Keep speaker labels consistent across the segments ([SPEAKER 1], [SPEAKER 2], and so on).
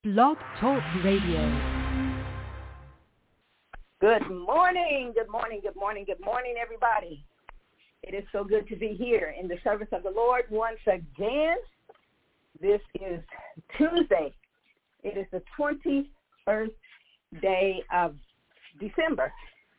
[SPEAKER 1] Blog Talk Radio.
[SPEAKER 2] Good morning, good morning, good morning, good morning, everybody. It is so good to be here in the service of the Lord once again. This is Tuesday. It is the 21st day of December,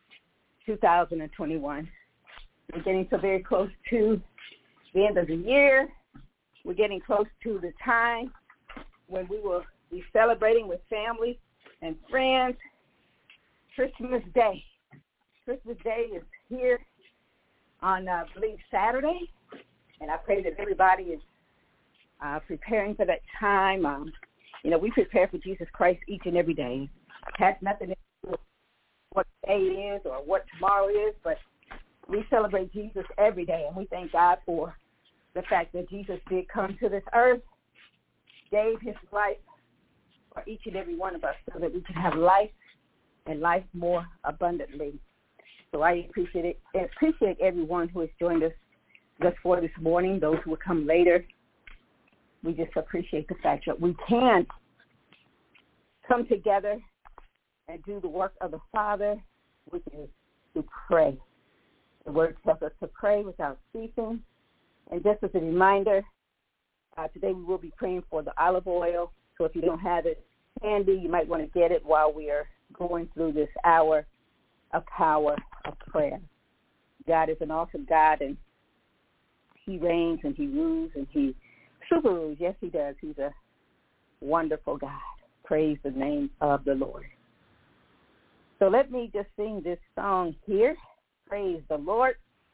[SPEAKER 2] 2021. We're getting so very close to the end of the year. We're getting close to the time when we will be celebrating with family and friends. Christmas Day. Christmas Day is here on, I believe, Saturday, and I pray that everybody is preparing for that time. We prepare for Jesus Christ each and every day. It has nothing to do with what day it is or what tomorrow is, but we celebrate Jesus every day, and we thank God for the fact that Jesus did come to this earth, gave his life for each and every one of us so that we can have life and life more abundantly. So I appreciate everyone who has joined us thus far this morning, those who will come later. We just appreciate the fact that we can come together and do the work of the Father, which is to pray. The Word tells us to pray without ceasing. And just as a reminder, today we will be praying for the olive oil. So if you don't have it handy, you might want to get it while we are going through this hour of power of prayer. God is an awesome God, and he reigns and he rules and he super rules. Yes, he does. He's a wonderful God. Praise the name of the Lord. So let me just sing this song here. Praise the Lord.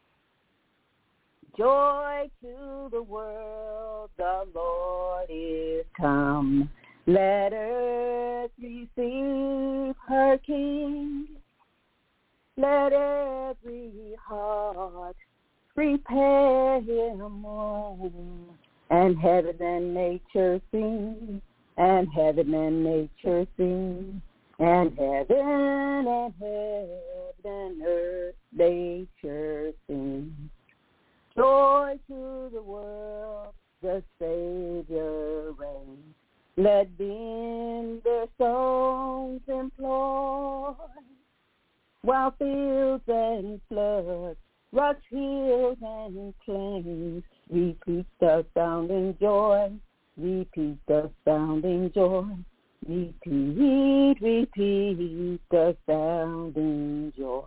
[SPEAKER 2] Joy to the world, the Lord is come. Let earth receive her King. Let every heart prepare him home. And heaven and nature sing, and heaven and nature sing, and heaven and earth nature sing. Joy to the world, the Savior reigns. Let bend their songs employ, while fields and floods, rocks, hills, and plains repeat the sounding joy, repeat the sounding joy, repeat the sounding joy.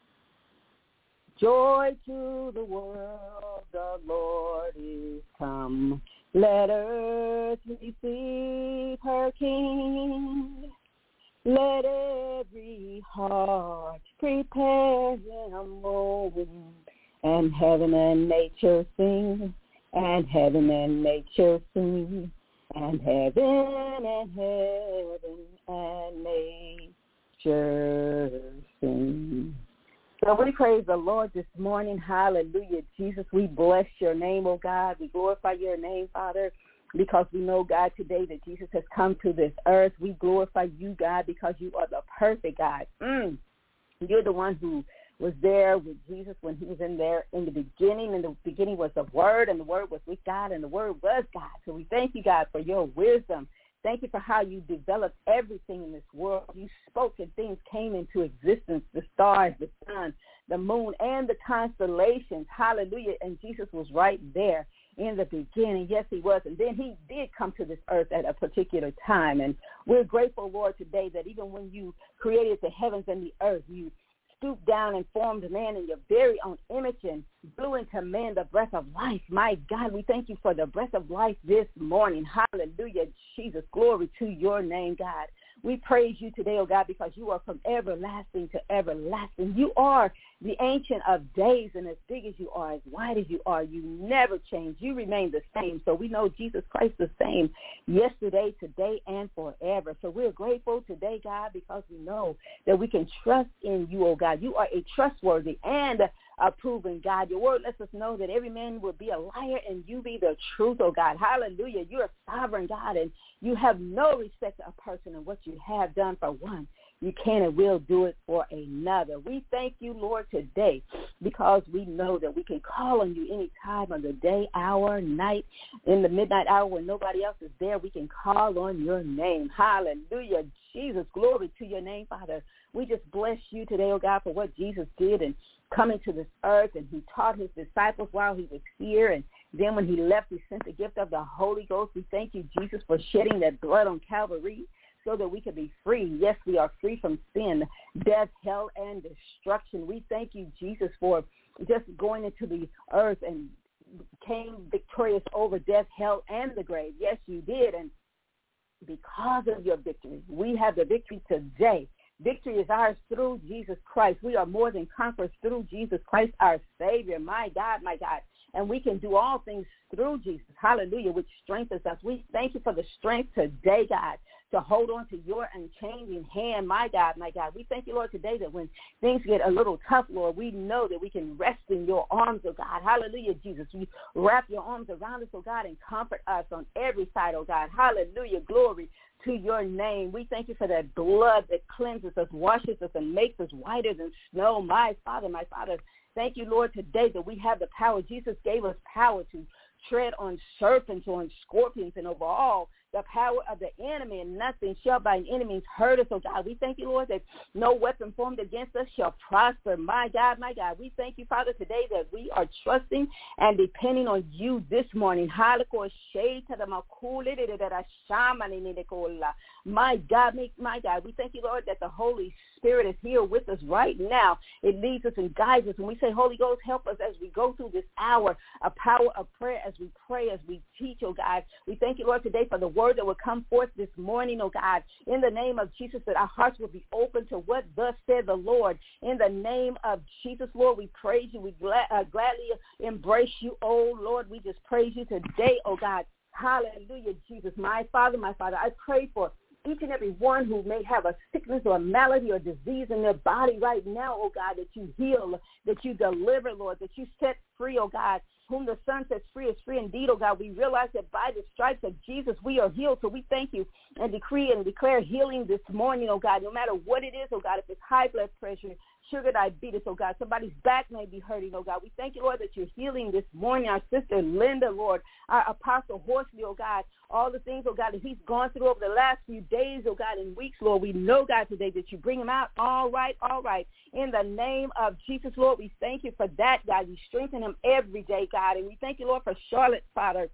[SPEAKER 2] Joy to the world, the Lord is come. Let earth receive her King. Let every heart prepare him home. And heaven and nature sing, and heaven and nature sing, and heaven and nature sing. So we praise the Lord this morning. Hallelujah. Jesus, we bless your name, oh God. We glorify your name, Father, because we know, God, today that Jesus has come to this earth. We glorify you, God, because you are the perfect God. You're the one who was there with Jesus when he was in the beginning. And the beginning was the Word, and the Word was with God, and the Word was God. So we thank you, God, for your wisdom. Thank you for how you developed everything in this world. You spoke and things came into existence, the stars, the sun, the moon, and the constellations. Hallelujah. And Jesus was right there in the beginning. Yes, he was. And then he did come to this earth at a particular time. And we're grateful, Lord, today that even when you created the heavens and the earth, you stooped down and formed man in your very own image and blew into man the breath of life. My God, we thank you for the breath of life this morning. Hallelujah, Jesus. Glory to your name, God. We praise you today, oh God, because you are from everlasting to everlasting. You are the Ancient of Days, and as big as you are, as wide as you are, you never change. You remain the same. So we know Jesus Christ the same yesterday, today, and forever. So we're grateful today, God, because we know that we can trust in you, oh God. You are a trustworthy and a proven God. Your word lets us know that every man will be a liar and you be the truth, oh God. Hallelujah. You're a sovereign God, and you have no respect of person in what you have done for one. you can and will do it for another. We thank you, Lord, today because we know that we can call on you any time of the day, hour, night, in the midnight hour when nobody else is there. We can call on your name. Hallelujah. Jesus, glory to your name, Father. We just bless you today, oh God, for what Jesus did and coming to this earth, and he taught his disciples while he was here, and then when he left, he sent the gift of the Holy Ghost. We thank you, Jesus, for shedding that blood on Calvary so that we can be free. Yes, we are free from sin, death, hell, and destruction. We thank you, Jesus, for just going into the earth and came victorious over death, hell, and the grave. Yes, you did, and because of your victory, we have the victory today. Victory is ours through Jesus Christ. We are more than conquerors through Jesus Christ, our Savior. My God, my God. And we can do all things through Jesus, hallelujah, which strengthens us. We thank you for the strength today, God, to hold on to your unchanging hand, my God, my God. We thank you, Lord, today that when things get a little tough, Lord, we know that we can rest in your arms, oh God. Hallelujah, Jesus. You wrap your arms around us, oh God, and comfort us on every side, oh God. Hallelujah, glory to your name. We thank you for that blood that cleanses us, washes us, and makes us whiter than snow. My Father, thank you, Lord, today that we have the power. Jesus gave us power to tread on serpents, on scorpions, and over all the power of the enemy, and nothing shall by enemies hurt us, oh God. We thank you, Lord, that no weapon formed against us shall prosper. My God, we thank you, Father, today that we are trusting and depending on you this morning. My God, we thank you, Lord, that the Holy Spirit is here with us right now. It leads us and guides us. And we say, Holy Ghost, help us as we go through this hour, a power of prayer, as we pray, as we teach, oh God. We thank you, Lord, today for the word that will come forth this morning, oh God, in the name of Jesus, that our hearts will be open to what thus said the Lord. In the name of Jesus, Lord, we praise you. We gladly embrace you, oh Lord. We just praise you today, oh God. Hallelujah, Jesus. My Father, I pray for each and every one who may have a sickness or a malady or disease in their body right now, oh God, that you heal, that you deliver, Lord, that you set free, oh God. Whom the Son sets free is free indeed, oh God. We realize that by the stripes of Jesus we are healed. So we thank you and decree and declare healing this morning, oh God, no matter what it is, oh God, if it's high blood pressure, sugar, diabetes, oh God, somebody's back may be hurting, oh God. We thank you, Lord, that you're healing this morning. Our sister Linda, Lord, our Apostle Horsley, oh God, all the things, oh God, that he's gone through over the last few days, oh God, and weeks, Lord. We know, God, today that you bring him out all right. In the name of Jesus, Lord, we thank you for that, God. You strengthen him every day, God. And we thank you, Lord, for Charlotte, Father,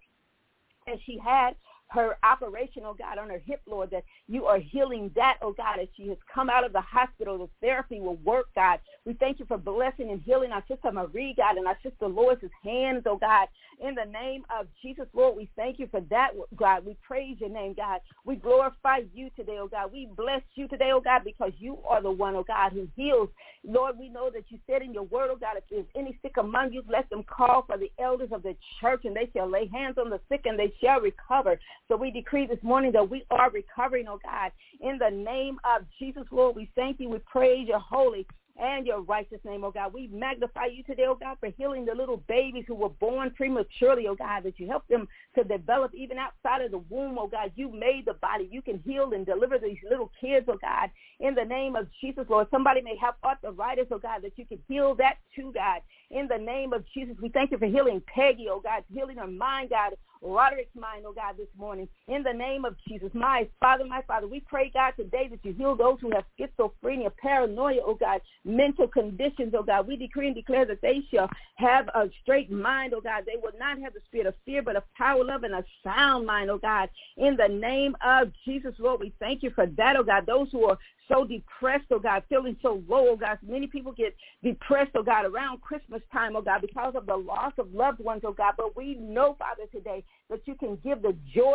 [SPEAKER 2] as she had her operation, oh God, on her hip, Lord, that you are healing that, oh God, as she has come out of the hospital. The therapy will work, God. We thank you for blessing and healing our sister Marie, God, and our sister Lois's hands, oh God. In the name of Jesus, Lord, we thank you for that, God. We praise your name, God. We glorify you today, oh God. We bless you today, oh God, because you are the one, oh God, who heals. Lord, we know that you said in your word, oh God, if there's any sick among you, let them call for the elders of the church, and they shall lay hands on the sick, and they shall recover. So we decree this morning that we are recovering, oh God. In the name of Jesus, Lord, we thank you. We praise your holy and your righteous name, oh God. We magnify you today, oh God, for healing the little babies who were born prematurely, oh God, that you help them to develop even outside of the womb, oh God. You made the body. You can heal and deliver these little kids, oh God, in the name of Jesus, Lord. Somebody may have arthritis, oh God, that you can heal that too, God. In the name of Jesus, we thank you for healing Peggy, oh God, healing her mind, God, Roderick's mind, oh God, this morning. In the name of Jesus, my Father, we pray, God, today that you heal those who have schizophrenia, paranoia, oh God, mental conditions, oh God. We decree and declare that they shall have a straight mind, oh God. They will not have the spirit of fear, but of power, love, and a sound mind, oh God. In the name of Jesus, Lord, we thank you for that, oh God. Those who are so depressed, oh God, feeling so low, oh God. Many people get depressed, oh God, around Christmas time, oh God, because of the loss of loved ones, oh God. But we know, Father, today that you can give the joy.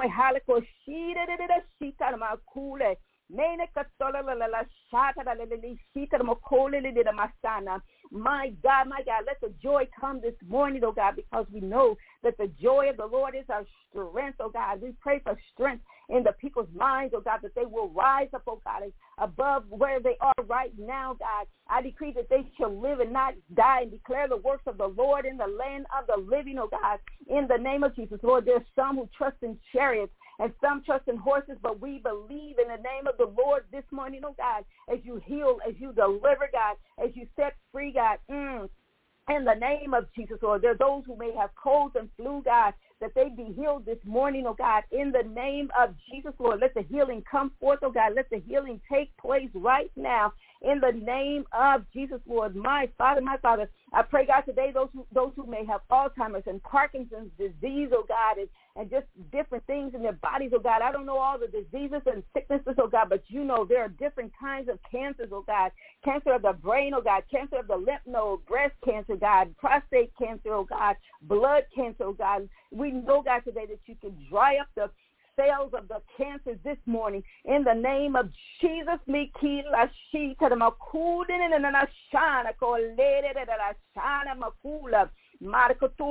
[SPEAKER 2] My God, let the joy come this morning, oh God, because we know that the joy of the Lord is our strength, oh God. We pray for strength in the people's minds, oh God, that they will rise up, oh God, above where they are right now, God. I decree that they shall live and not die and declare the works of the Lord in the land of the living, oh God, in the name of Jesus. Lord, there's some who trust in chariots and some trust in horses, but we believe in the name of the Lord this morning, oh God, as you heal, as you deliver, God, as you set free, God. In the name of Jesus, Lord, there are those who may have colds and flu, God, that they be healed this morning, oh God, in the name of Jesus, Lord. Let the healing come forth, oh God. Let the healing take place right now in the name of Jesus, Lord. My Father, I pray, God, today those who may have Alzheimer's and Parkinson's disease, oh God, and just different things in their bodies, oh God. I don't know all the diseases and sicknesses, oh God, but you know there are different kinds of cancers, oh God. Cancer of the brain, oh God. Cancer of the lymph node, breast cancer, God. Prostate cancer, oh God. Blood cancer, oh God. We know, God, today that you can dry up the cells of the cancers this morning in the name of Jesus. My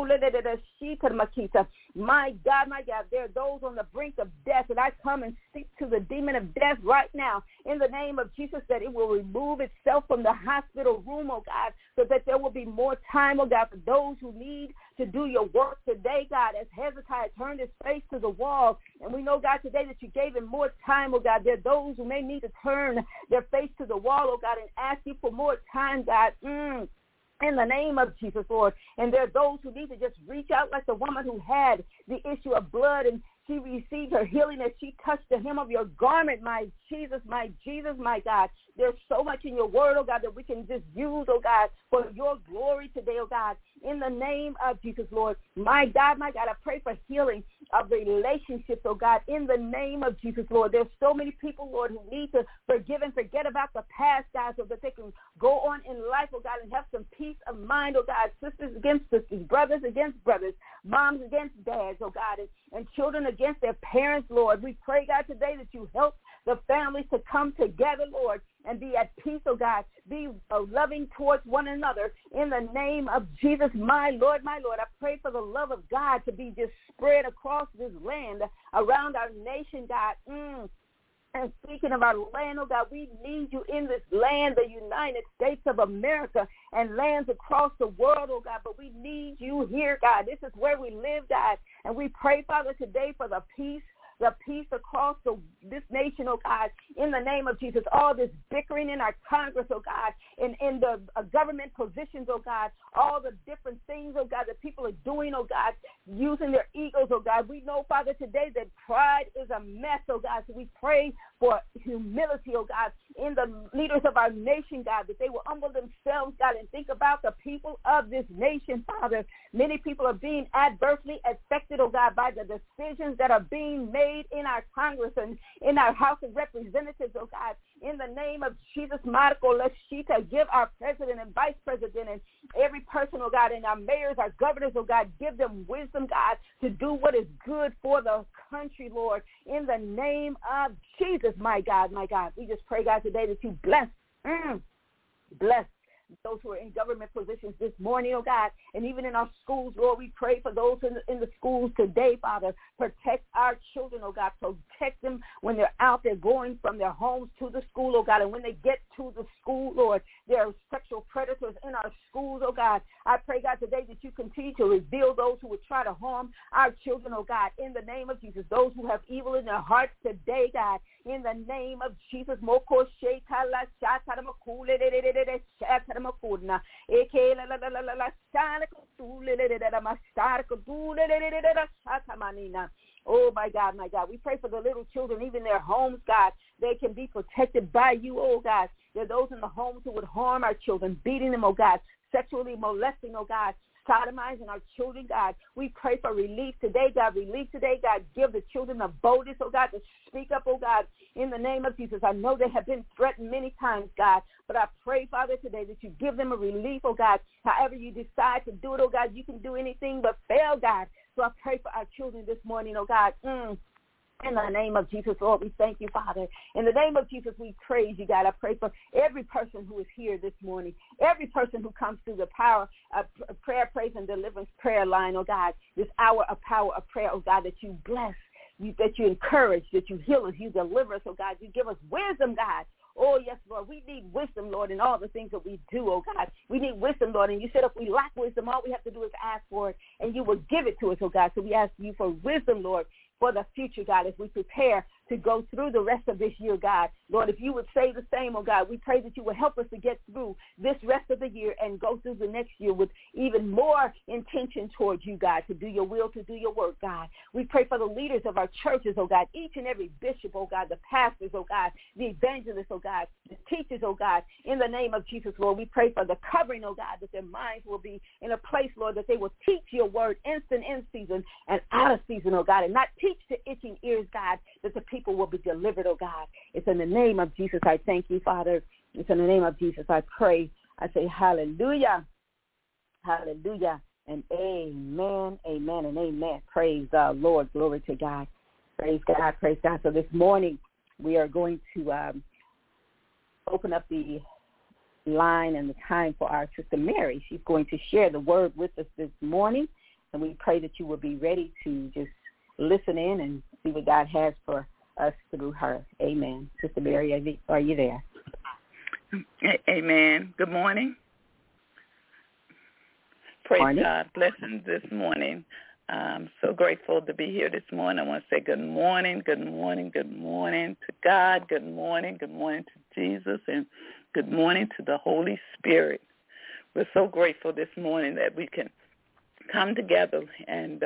[SPEAKER 2] God, there are those on the brink of death, and I come and speak to the demon of death right now in the name of Jesus, that it will remove itself from the hospital room, oh God, so that there will be more time, oh God, for those who need to do your work today, God, as Hezekiah turned his face to the wall. And we know, God, today that you gave him more time, oh God. There are those who may need to turn their face to the wall, oh God, and ask you for more time, God. In the name of Jesus, Lord. And there are those who need to just reach out like the woman who had the issue of blood, and she received her healing as she touched the hem of your garment. My Jesus, my God. There's so much in your word, oh God, that we can just use, oh God, for your glory today, oh God, in the name of Jesus, Lord. My God, I pray for healing of relationships, oh God, in the name of Jesus, Lord. There's so many people, Lord, who need to forgive and forget about the past, God, so that they can go on in life, oh God, and have some peace of mind, oh God, sisters against sisters, brothers against brothers, moms against dads, oh God, and children against their parents, Lord. We pray, God, today that you help the families to come together, Lord, and be at peace, oh God, be loving towards one another in the name of Jesus, my Lord. I pray for the love of God to be just spread across this land, around our nation, God. And speaking of our land, oh God, we need you in this land, the United States of America, and lands across the world, oh God, but we need you here, God. This is where we live, God, and we pray, Father, today for the peace across this nation, oh God, in the name of Jesus. All this bickering in our Congress, oh God, in the government positions, oh God, all the different things, oh God, that people are doing, oh God, using their egos, oh God. We know, Father, today that pride is a mess, oh God, so we pray for humility, oh God, in the leaders of our nation, God, that they will humble themselves, God, and think about the people of this nation, Father. Many people are being adversely affected, oh God, by the decisions that are being made in our Congress and in our House of Representatives, oh God. In the name of Jesus, Marco Lashita, give our president and vice president and every person, oh God, and our mayors, our governors, oh God, give them wisdom, God, to do what is good for the country, Lord. In the name of Jesus, my God. We just pray, God, today that you bless those who are in government positions this morning, oh God, and even in our schools, Lord, we pray for those in the schools today, Father. Protect our children, oh God. Protect them when they're out there going from their homes to the school, oh God, and when they get to the school, Lord, there are sexual predators in our schools, oh God. I pray, God, today that you continue to reveal those who would try to harm our children, oh God, in the name of Jesus. Those who have evil in their hearts today, God, in the name of Jesus. Oh, my God. We pray for the little children, even their homes, God. They can be protected by you, oh God. There are those in the homes who would harm our children, beating them, oh God, sexually molesting, oh God, sodomizing our children, God. We pray for relief today, God. Relief today, God. Give the children the boldness, oh God, to speak up, oh God, in the name of Jesus. I know they have been threatened many times, God, but I pray, Father, today that you give them a relief, oh God. However you decide to do it, oh God, you can do anything but fail, God. So I pray for our children this morning, oh God. In the name of Jesus, Lord, we thank you, Father. In the name of Jesus, we praise you, God. I pray for every person who is here this morning, every person who comes through the power of prayer, praise, and deliverance prayer line, oh God, this hour of power of prayer, oh God, that you bless, that you encourage, that you heal us, you deliver us, oh God. You give us wisdom, God. Oh, yes, Lord. We need wisdom, Lord, in all the things that we do, oh God. We need wisdom, Lord. And you said if we lack wisdom, all we have to do is ask for it, and you will give it to us, oh God. So we ask you for wisdom, Lord, for the future, God, as we prepare to go through the rest of this year, God. Lord, if you would say the same, oh God, we pray that you would help us to get through this rest of the year and go through the next year with even more intention towards you, God, to do your will, to do your work, God. We pray for the leaders of our churches, oh God, each and every bishop, oh God, the pastors, oh God, the evangelists, oh God, the teachers, oh God, in the name of Jesus, Lord. We pray for the covering, oh God, that their minds will be in a place, Lord, that they will teach your word instant in season and out of season, oh God, and not teach to itching ears, God, that the people will be delivered, oh God. It's in the name of Jesus I thank you, Father. It's in the name of Jesus I pray. I say hallelujah, hallelujah, and amen, amen, and amen. Praise the Lord. Glory to God. Praise God, praise God. So this morning we are going to open up the line and the time for our Sister Mary. She's going to share the word with us this morning, and we pray that you will be ready to just listen in and see what God has for us through her. Amen. Sister Mary, are you there?
[SPEAKER 3] Amen. Good morning. Praise
[SPEAKER 2] morning.
[SPEAKER 3] God. Blessings this morning. I'm so grateful to be here this morning. I want to say good morning, good morning, good morning to God. Good morning to Jesus, and good morning to the Holy Spirit. We're so grateful this morning that we can come together and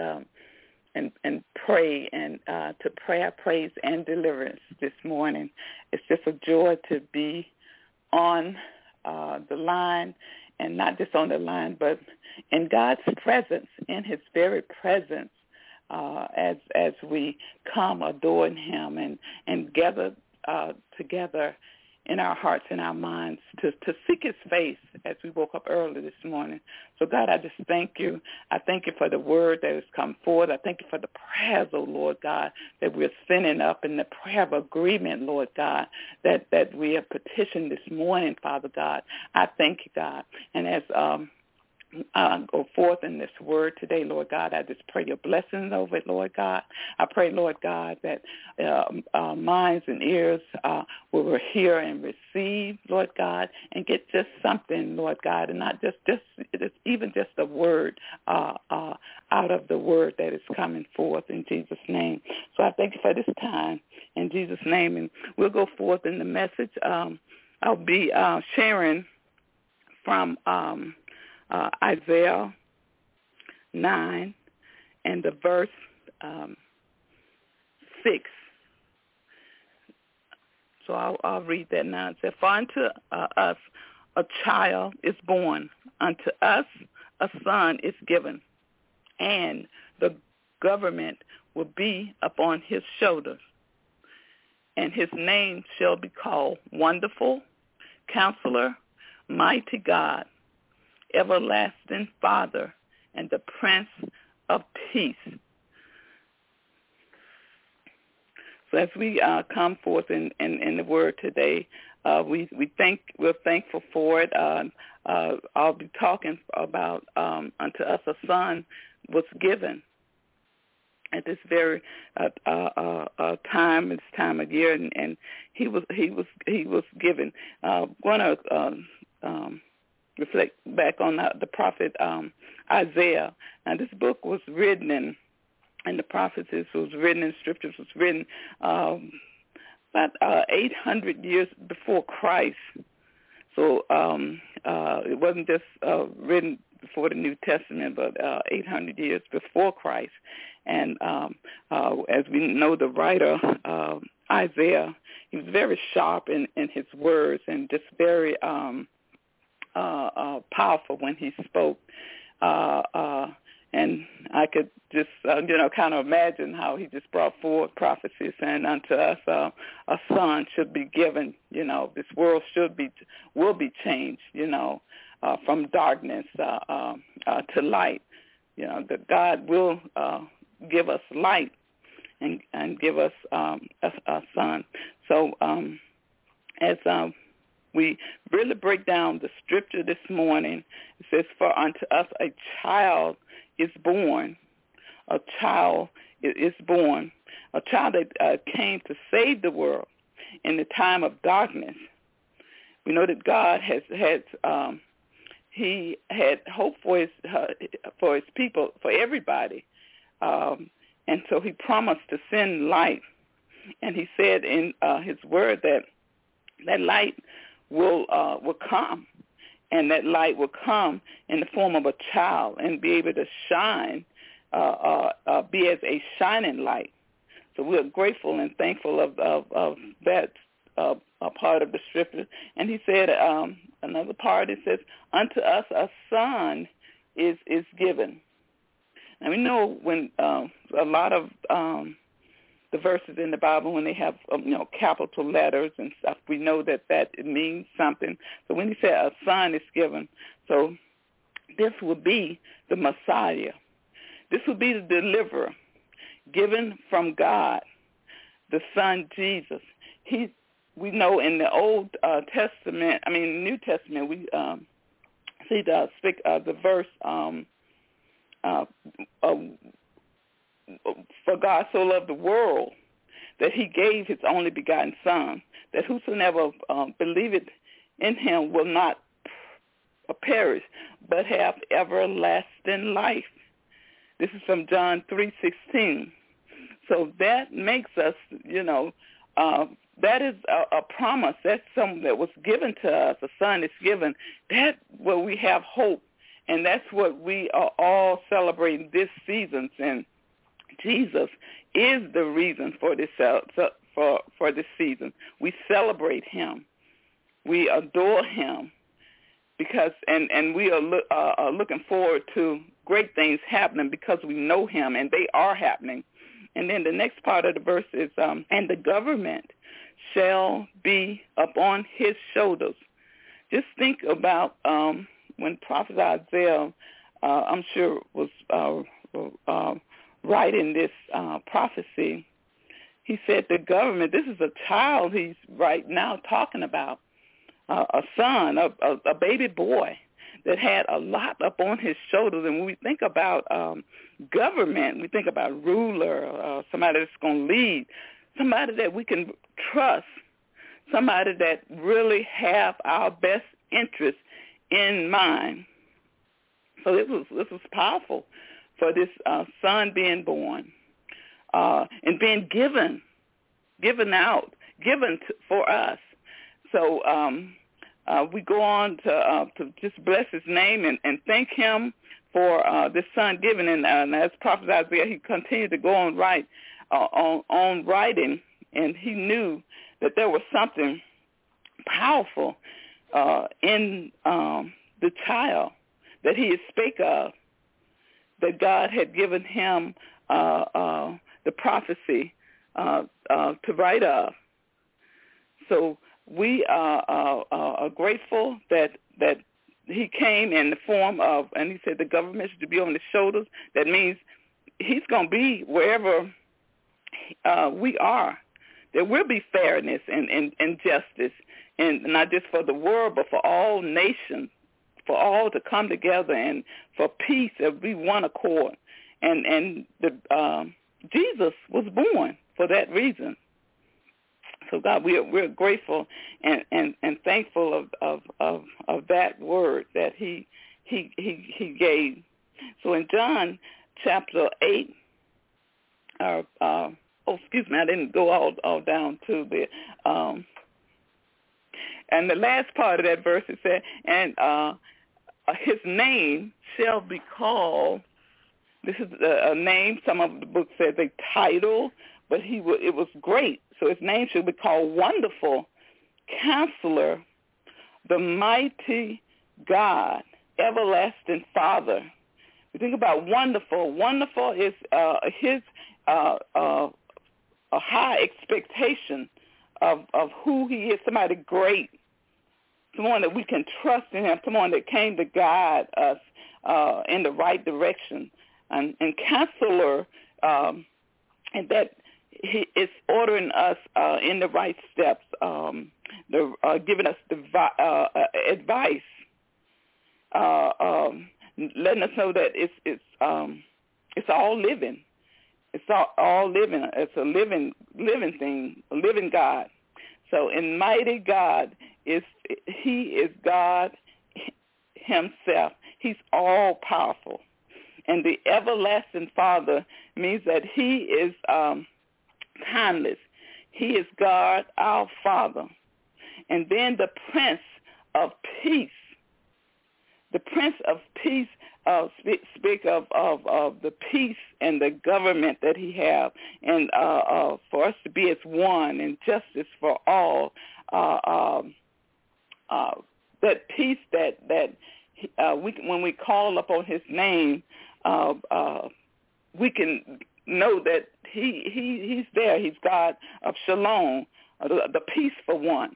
[SPEAKER 3] pray and to pray our praise and deliverance this morning. It's just a joy to be on the line, and not just on the line, but in God's presence, in his very presence, as we come adoring him and gather together in our hearts and our minds to seek his face as we woke up early this morning. So, God, I just thank you. I thank you for the word that has come forth. I thank you for the prayers, oh, Lord God, that we're sending up, and the prayer of agreement, Lord God, that we have petitioned this morning, Father God. I thank you, God. And as go forth in this word today, Lord God, I just pray your blessings over it, Lord God. I pray, Lord God, that minds and ears will hear and receive, Lord God, and get just something, Lord God, and not just even just a word out of the word that is coming forth in Jesus' name. So I thank you for this time in Jesus' name, and we'll go forth in the message. I'll be sharing from Isaiah 9 and the verse 6. So I'll read that now. It says, "For unto us a child is born, unto us a son is given, and the government will be upon his shoulders, and his name shall be called Wonderful, Counselor, Mighty God, Everlasting Father, and the Prince of Peace." So as we come forth in the word today, we're thankful for it. I'll be talking about unto us a son was given at this very time, this time of year, and he was given. Going to reflect back on the prophet Isaiah. Now, this book was written and the prophecies was written, and scriptures was written about 800 years before Christ. So it wasn't just written before the New Testament, but 800 years before Christ. And as we know, the writer Isaiah, he was very sharp in his words and just very powerful when he spoke. And I could just, kind of imagine how he just brought forward prophecy saying, unto us a son should be given, this world will be changed, from darkness to light. That God will give us light and give us a son. So as we really break down the scripture this morning, it says, "For unto us a child is born." A child is born. A child that came to save the world in the time of darkness. We know that God he had hope for his people, for everybody. And And so he promised to send light. And he said in his word that light will come, and that light will come in the form of a child and be able to shine, be as a shining light. So we're grateful and thankful of that a part of the scripture. And he said another part, it says, unto us a son is given. And we know when a lot of the verses in the Bible, when they have capital letters and stuff, we know that it means something. So when he said a son is given, so this would be the Messiah. This would be the deliverer given from God, the Son Jesus. We know in the Old Testament, New Testament, we see the verse, for God so loved the world that he gave his only begotten Son, that whosoever believeth in him will not perish, but have everlasting life. This is from John 3:16. So that makes us, that is a promise. That's something that was given to us. A son is given. That's where we have hope, and that's what we are all celebrating this season. And Jesus is the reason for this for this season. We celebrate him. We adore him because, and we are looking forward to great things happening because we know him, and they are happening. And then the next part of the verse is, and the government shall be upon his shoulders. Just think about when Prophet Isaiah, I'm sure, was writing this prophecy. He said the government, this is a child he's right now talking about, a son, a baby boy that had a lot up on his shoulders. And when we think about government, we think about ruler, somebody that's going to lead, somebody that we can trust, somebody that really have our best interest in mind. So this was powerful for this son being born and being given for us. So we go on to just bless his name and thank him for this son given. And as Prophet Isaiah, he continued to go on on writing, and he knew that there was something powerful in the child that he had spake of, that God had given him the prophecy to write of. So we are grateful that he came in the form of, and he said the government should be on his shoulders. That means he's going to be wherever we are. There will be fairness and justice, and not just for the world, but for all nations, for all to come together and for peace and be one accord. And Jesus was born for that reason. So God, we're grateful and thankful of that word that he gave. So in John chapter 8, excuse me, I didn't go all down to the and the last part of that verse it said, and his name shall be called. This is a name. Some of the books says a title, but it was great. So his name should be called Wonderful Counselor, the Mighty God, Everlasting Father. You think about wonderful. Wonderful is his a high expectation of who he is. Somebody great, someone that we can trust in him, someone that came to guide us in the right direction. And Counselor, and that he is ordering us in the right steps, giving us advice, letting us know that it's all living. It's all living. It's a living thing, a living God. So, in mighty God he is God himself. He's all powerful. And the everlasting Father means that he is timeless. He is God, our Father. And then the Prince of Peace. The Prince of Peace speak of the peace and the government that he has, and for us to be as one and justice for all. That peace that when we call upon his name, we can know that he's there. He's God of Shalom, the peace for one.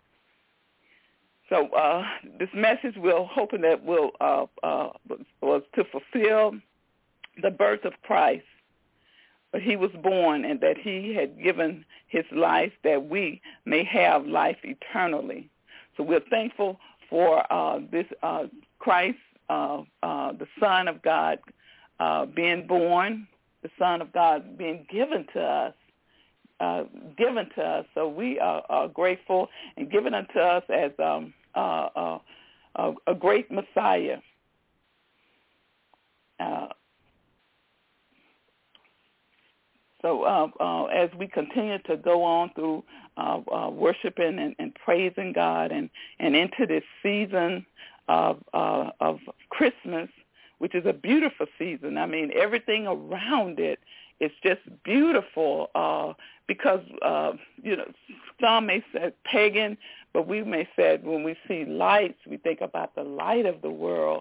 [SPEAKER 3] So this message we're hoping that was to fulfill the birth of Christ. But he was born, and that he had given his life that we may have life eternally. So we're thankful for this Christ, the Son of God, being born, the Son of God being given to us. So we are grateful, and given unto us as a great Messiah. So as we continue to go on through worshiping and praising God and into this season of Christmas, which is a beautiful season. I mean, everything around it is just beautiful because, some may say pagan, but we may say when we see lights, we think about the light of the world.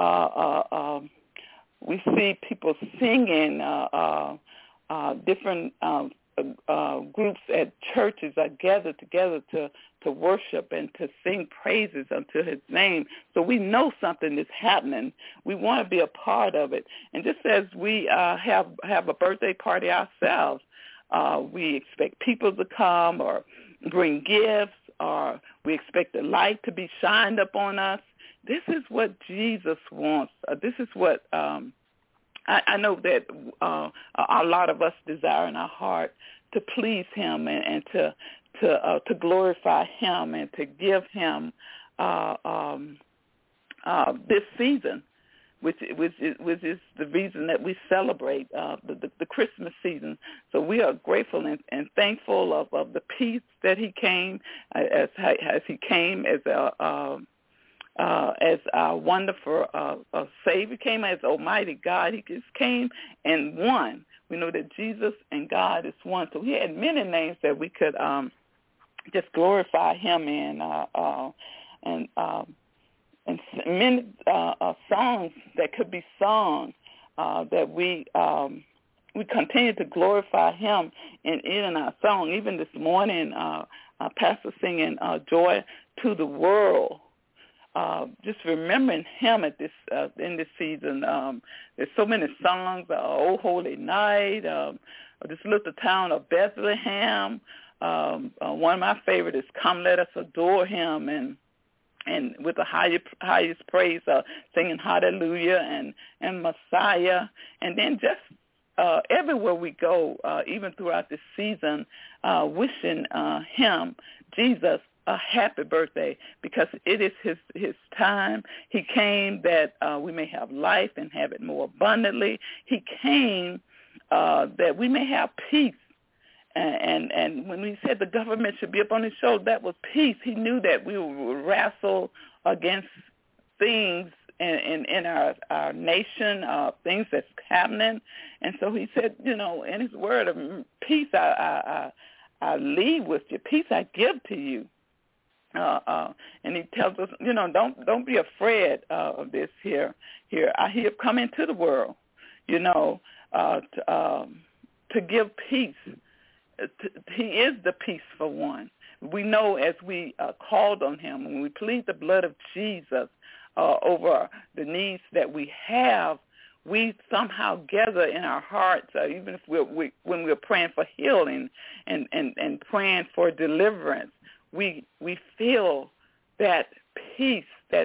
[SPEAKER 3] We see people singing, different groups at churches are gathered together to worship and to sing praises unto his name. So we know something is happening. We want to be a part of it. And just as we have a birthday party ourselves, we expect people to come or bring gifts, or we expect the light to be shined up on us. This is what Jesus wants. This is what I know that a lot of us desire in our heart to please him and to glorify him and to give him this season, which is the reason that we celebrate the Christmas season. So we are grateful and thankful of the peace that he came as he came as our wonderful Savior, came as Almighty God. He just came and won. We know that Jesus and God is one. So he had many names that we could just glorify him in, and many songs that could be sung that we continue to glorify him in our song. Even this morning, our pastor singing "Joy to the World." Just remembering him at this in this season. There's so many songs. "Oh Holy Night," this little town of Bethlehem. One of my favorites is "Come Let Us Adore Him," and with the highest praise, singing Hallelujah and Messiah, and then just everywhere we go, even throughout this season, wishing him, Jesus, a happy birthday, because it is his time. He came that we may have life and have it more abundantly. He came that we may have peace. And when we said the government should be up on his shoulder, that was peace. He knew that we would wrestle against things in our nation, things that's happening. And so he said, in his word of peace, I leave with you. Peace I give to you. And he tells us, don't be afraid of this here. I have come into the world, to give peace. He is the peace for one. We know as we called on him, when we plead the blood of Jesus over the needs that we have, we somehow gather in our hearts, even if when we're praying for healing and praying for deliverance, we feel that peace that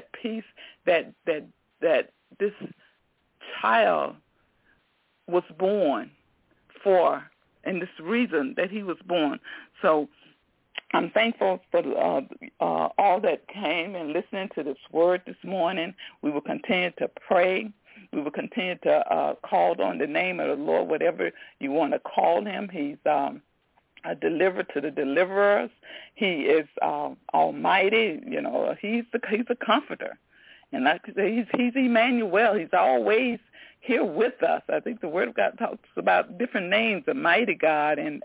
[SPEAKER 3] this child was born for, and this reason that he was born. So I'm thankful for all that came and listening to this word this morning. We will continue to pray We will continue to call on the name of the Lord, whatever you want to call him. He's a deliverer to the deliverers. He is almighty. You know, he's a comforter. And like I say, he's Emmanuel. He's always here with us. I think the Word of God talks about different names, the mighty God, and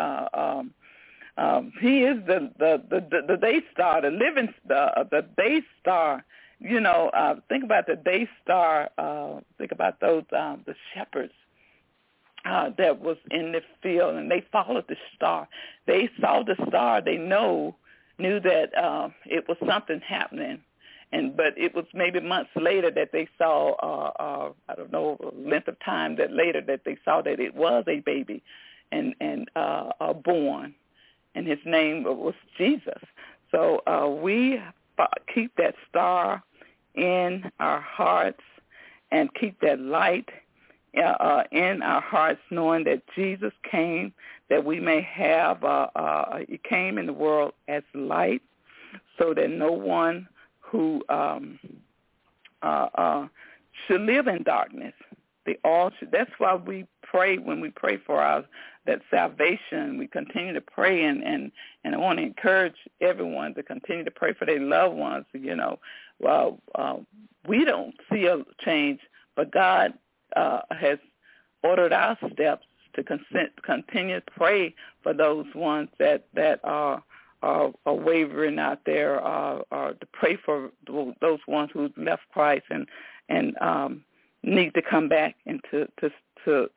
[SPEAKER 3] he is the day star, the day star. You know, think about the day star. Think about those the shepherds that was in the field, and they followed the star. They saw the star. They knew that it was something happening. But it was maybe months later that they saw, I don't know, length of time that later that they saw that it was a baby and born, and his name was Jesus. So we keep that star in our hearts and keep that light in our hearts, knowing that Jesus came that we may have, he came in the world as light so that no one who should live in darkness. They all should. That's why we pray when we pray for that salvation. We continue to pray, and I want to encourage everyone to continue to pray for their loved ones. You know, we don't see a change, but God has ordered our steps to continue to pray for those ones that are wavering out there, or to pray for those ones who left Christ and need to come back into to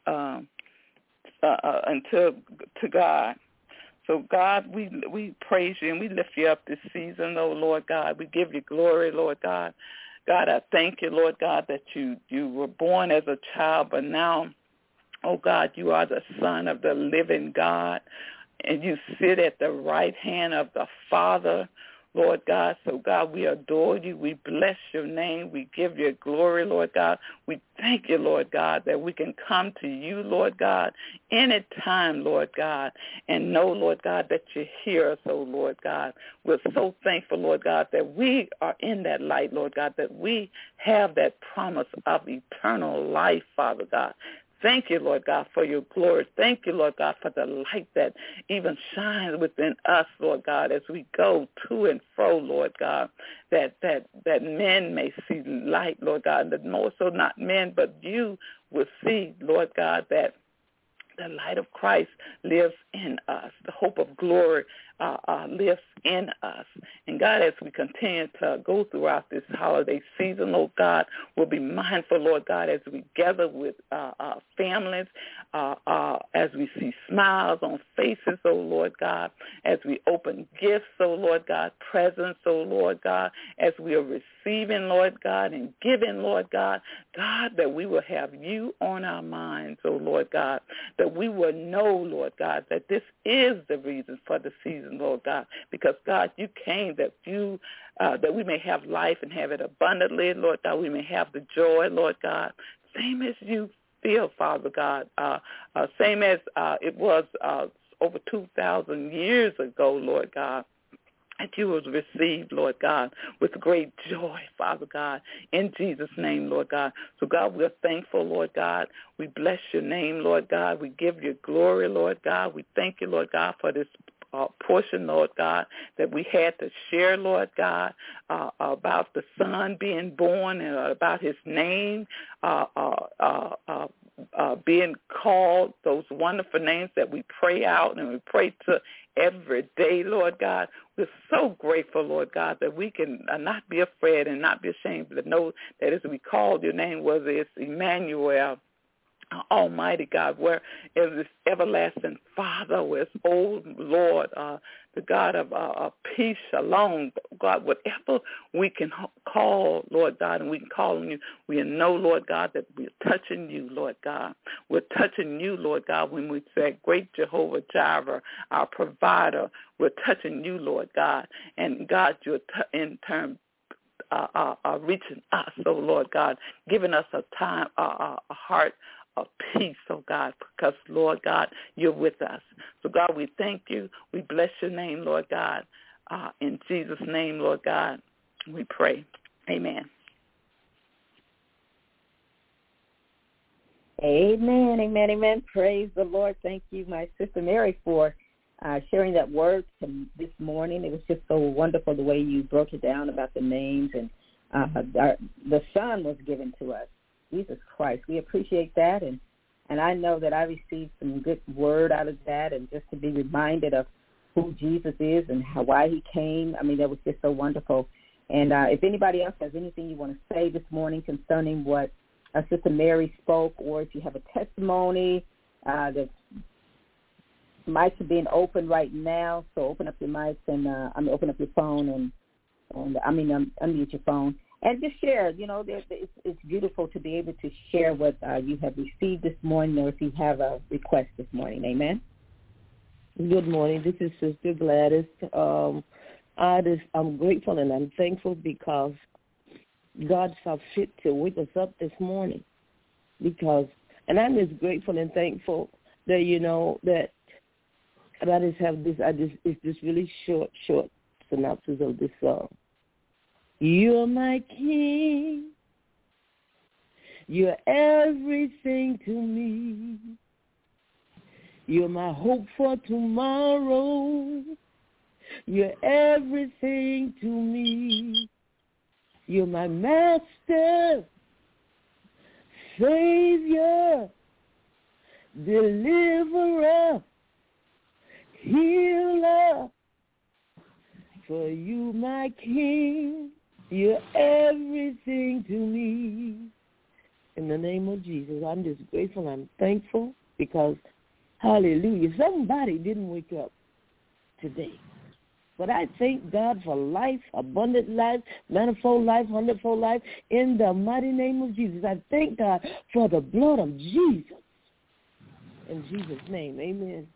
[SPEAKER 3] God. So God, we praise you and we lift you up this season, oh Lord God. We give you glory, Lord God. God, I thank you, Lord God, that you were born as a child, but now, oh God, you are the Son of the living God. And you sit at the right hand of the Father, Lord God. So, God, we adore you. We bless your name. We give you glory, Lord God. We thank you, Lord God, that we can come to you, Lord God, anytime, Lord God, and know, Lord God, that you hear us, oh Lord God. We're so thankful, Lord God, that we are in that light, Lord God, that we have that promise of eternal life, Father God. Thank you, Lord God, for your glory. Thank you, Lord God, for the light that even shines within us, Lord God, as we go to and fro, Lord God, that men may see light, Lord God, that more so not men, but you will see, Lord God, that the light of Christ lives in us. The hope of glory lives in us. And God, as we continue to go throughout this holiday season, Lord God, we'll be mindful, Lord God, as we gather with families, as we see smiles on faces, oh Lord God, as we open gifts, oh Lord God, presents, oh Lord God, as we are receiving, Lord God, and giving, Lord God, God, that we will have you on our minds, oh Lord God, that we will know, Lord God, that this is the reason for the season, Lord God, because, God, you came that that we may have life and have it abundantly, Lord God. We may have the joy, Lord God, same as you feel, Father God, same as it was over 2,000 years ago, Lord God, that you was received, Lord God, with great joy, Father God, in Jesus' name, Lord God. So, God, we're thankful, Lord God. We bless your name, Lord God. We give you glory, Lord God. We thank you, Lord God, for this portion, Lord God, that we had to share, Lord God, about the Son being born and about his name being called, those wonderful names that we pray out and we pray to every day, Lord God. We're so grateful, Lord God, that we can not be afraid and not be ashamed, but know that as we call your name, whether it's Emmanuel, Almighty God, where is this everlasting Father, where it's old Lord, the God of peace, shalom, God, whatever we can call, Lord God, and we can call on you, we know, Lord God, that we're touching you, Lord God. We're touching you, Lord God, when we say, great Jehovah Jireh, our provider. We're touching you, Lord God. And God, you're in turn reaching us, oh Lord God, giving us a heart of peace, oh God, because, Lord God, you're with us. So, God, we thank you. We bless your name, Lord God. In Jesus' name, Lord God, we pray. Amen.
[SPEAKER 2] Amen, amen, amen. Praise the Lord. Thank you, my sister Mary, for sharing that word this morning. It was just so wonderful the way you broke it down about the names, and the Son was given to us, Jesus Christ. We appreciate that, and I know that I received some good word out of that, and just to be reminded of who Jesus is and why he came. I mean, that was just so wonderful. And if anybody else has anything you want to say this morning concerning what Sister Mary spoke, or if you have a testimony, the mics are being open right now, so open up your mics and open up your phone and unmute your phone and just share. You know, it's beautiful to be able to share what you have received this morning, or if you have a request this morning. Amen.
[SPEAKER 4] Good morning. This is Sister Gladys. I'm grateful and I'm thankful because God saw fit to wake us up this morning. And I'm just grateful and thankful that, you know, that I just have this. It's this really short synopsis of this song. You're my King. You're everything to me. You're my hope for tomorrow. You're everything to me. You're my master, Savior, deliverer, healer. For you, my King, you're everything to me. In the name of Jesus, I'm just grateful. I'm thankful because, hallelujah, somebody didn't wake up today. But I thank God for life, abundant life, manifold life, hundredfold life, in the mighty name of Jesus. I thank God for the blood of Jesus. In Jesus' name, amen.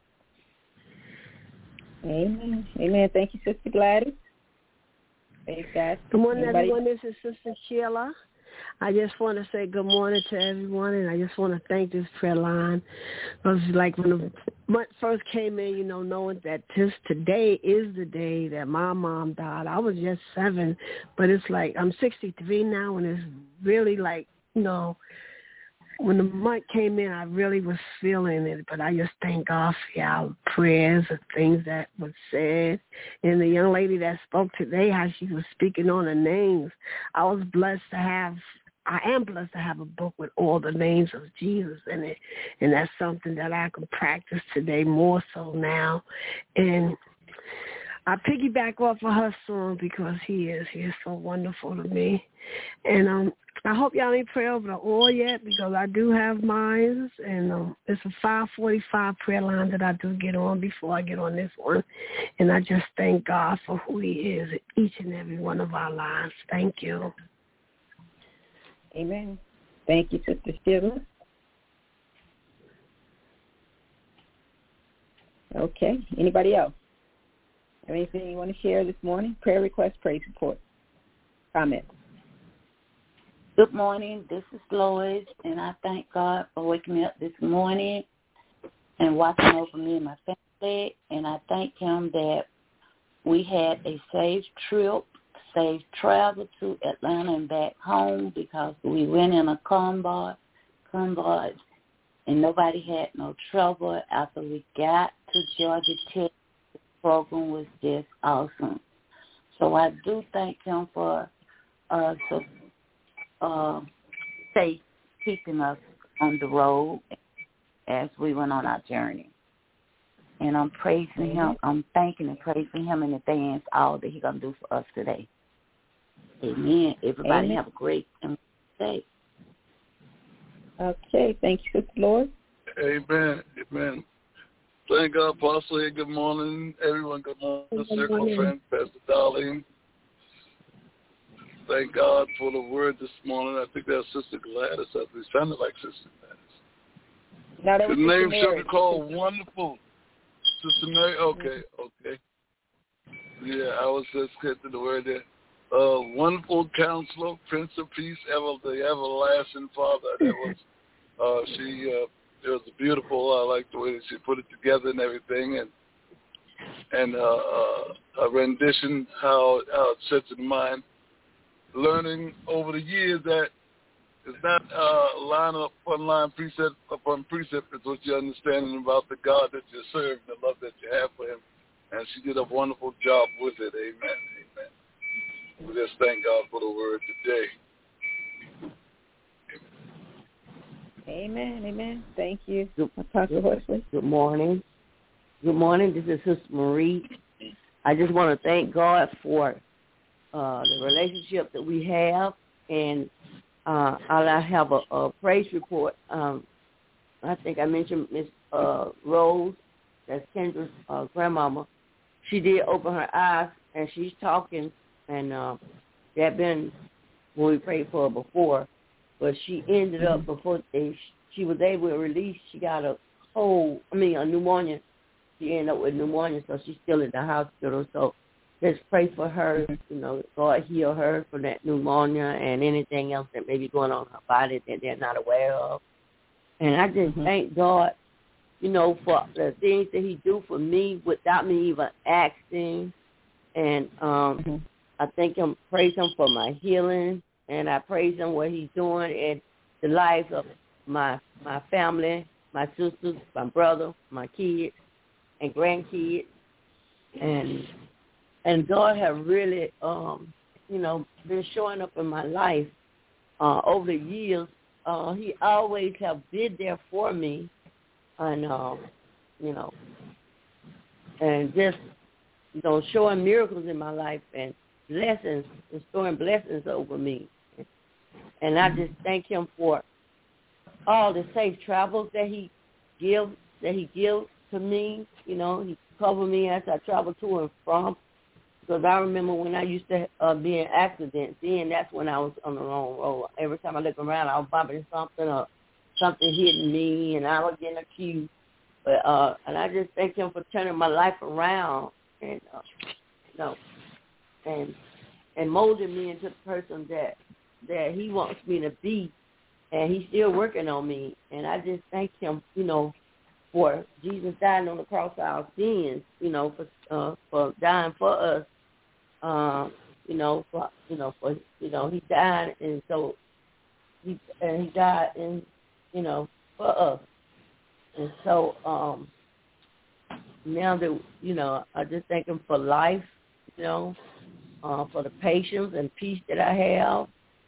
[SPEAKER 2] Amen. Amen. Thank you, Sister Gladys. Thanks, God.
[SPEAKER 5] Good morning, everyone. This is Sister Sheila. I just want to say good morning to everyone, and I just want to thank this prayer line. I was like, when the month first came in, you know, knowing that today is the day that my mom died. I was just 7, but it's like I'm 63 now, and it's really like, you know, when the month came in, I really was feeling it, but I just thank God for y'all prayers and things that was said. And the young lady that spoke today, how she was speaking on the names, I am blessed to have a book with all the names of Jesus in it, and that's something that I can practice today more so now. And I piggyback off of her song because he is so wonderful to me. And I hope y'all ain't pray over the oil yet, because I do have mine, and it's a 545 prayer line that I do get on before I get on this one. And I just thank God for who he is in each and every one of our lives. Thank you.
[SPEAKER 2] Amen. Thank you, Sister Sheila. Okay. Anybody else? Have anything you want to share this morning? Prayer request, praise report, comment.
[SPEAKER 6] Good morning. This is Lois, and I thank God for waking me up this morning and watching over me and my family. And I thank him that we had a safe trip, safe travel to Atlanta and back home, because we went in a convoy, and nobody had no trouble after we got to Georgia Tech. The program was just awesome. So I do thank him for safe keeping us on the road as we went on our journey. And I'm praising him. I'm thanking and praising him in advance all that he's going to do for us today. Amen. Everybody have a great day.
[SPEAKER 2] Okay. Thank you, Sister Lord.
[SPEAKER 7] Amen. Amen. Thank God, Apostle. Good morning, everyone. Good morning, Circle friend, Pastor Darlene. Thank God for the word this morning. I think that's Sister Gladys. It sounded like Sister Gladys.
[SPEAKER 2] No,
[SPEAKER 7] the name shall be called Wonderful. Sister Mary? Okay. Yeah, I was just getting the word there. Wonderful Counselor, Prince of Peace, the everlasting Father. That was, it was beautiful. I like the way that she put it together and everything, and a rendition, how it sets in mind. Learning over the years that It's not line upon line, precept upon precept. It's what you're understanding about the God that you serve, the love that you have for him. And she did a wonderful job with it. Amen. Amen. We just thank God for the word today.
[SPEAKER 2] Amen. Amen. Thank you, Apostle Horsley.
[SPEAKER 4] Good morning. Good morning. This is Sister Marie. I just want to thank God for the relationship that we have, and I have a praise report. I think I mentioned Miss Rose, that's Kendra's grandmama. She did open her eyes, and she's talking, and they had been when we prayed for her before, but she ended up before she was able to release. She got a pneumonia. She ended up with pneumonia, so she's still in the hospital. So let's pray for her. You know, God heal her from that pneumonia and anything else that may be going on in her body that they're not aware of. And I just thank God, you know, for the things that he do for me without me even asking. And I thank him, praise him for my healing, and I praise him what he's doing in the lives of my family, my sisters, my brother, my kids, and grandkids. And God has really, you know, been showing up in my life over the years. He always have been there for me, and you know, and just, you know, showing miracles in my life and blessings, restoring blessings over me. And I just thank him for all the safe travels that he gives to me. You know, he cover me as I travel to and from. Because I remember when I used to be in accidents, then that's when I was on the wrong road. Every time I look around, I was bumping something or something hitting me, and I was getting accused. But and I just thank him for turning my life around, and you know, and molding me into the person that he wants me to be, and he's still working on me. And I just thank him, you know, for Jesus dying on the cross for our sins, you know, for dying for us. He died, and so he died, and you know, for us. And so now that, you know, I just thank him for life, you know, for the patience and peace that I have.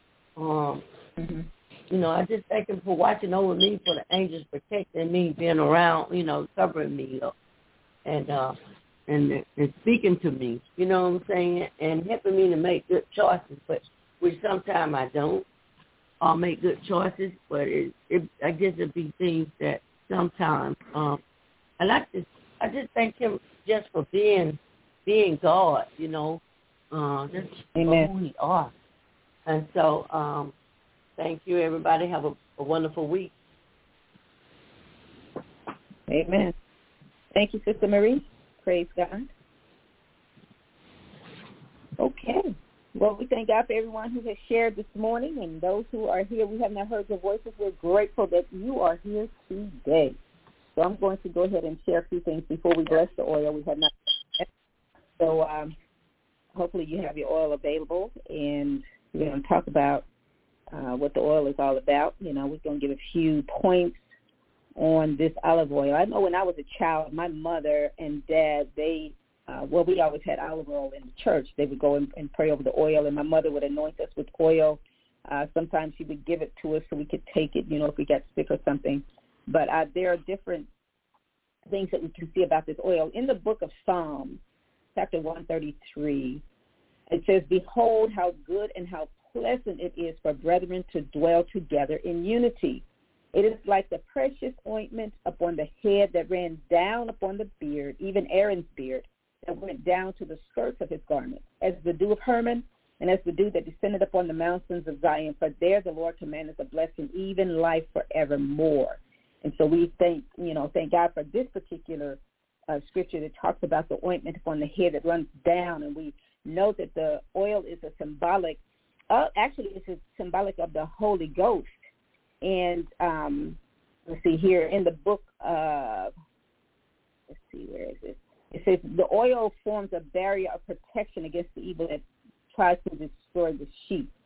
[SPEAKER 4] You know, I just thank him for watching over me, for the angels protecting me, being around, you know, covering me, and speaking to me, you know what I'm saying, and helping me to make good choices, but which sometimes I don't. I'll make good choices, but I guess it'd be things that sometimes, and I just thank him just for being God, you know, just for who he are. And so, thank you, everybody. Have a wonderful week.
[SPEAKER 2] Amen. Thank you, Sister Marie. Praise God. Okay. Well, we thank God for everyone who has shared this morning, and those who are here, we have not heard your voices. We're grateful that you are here today. So I'm going to go ahead and share a few things before we bless the oil. We have not. So hopefully you have your oil available, and we're going to talk about what the oil is all about. You know, we're going to give a few points on this olive oil. I know when I was a child, my mother and dad, we always had olive oil in the church. They would go and pray over the oil, and my mother would anoint us with oil. Sometimes she would give it to us so we could take it, you know, if we got sick or something. But there are different things that we can see about this oil. In the book of Psalms, chapter 133, it says, "Behold how good and how pleasant it is for brethren to dwell together in unity. It is like the precious ointment upon the head that ran down upon the beard, even Aaron's beard, that went down to the skirts of his garment, as the dew of Hermon, and as the dew that descended upon the mountains of Zion. For there the Lord commandeth a blessing, even life forevermore." And so we thank God for this particular scripture that talks about the ointment upon the head that runs down. And we know that the oil is a symbolic, it's a symbolic of the Holy Ghost. And let's see here in the book of, where is it? It says the oil forms a barrier of protection against the evil that tries to destroy the sheep.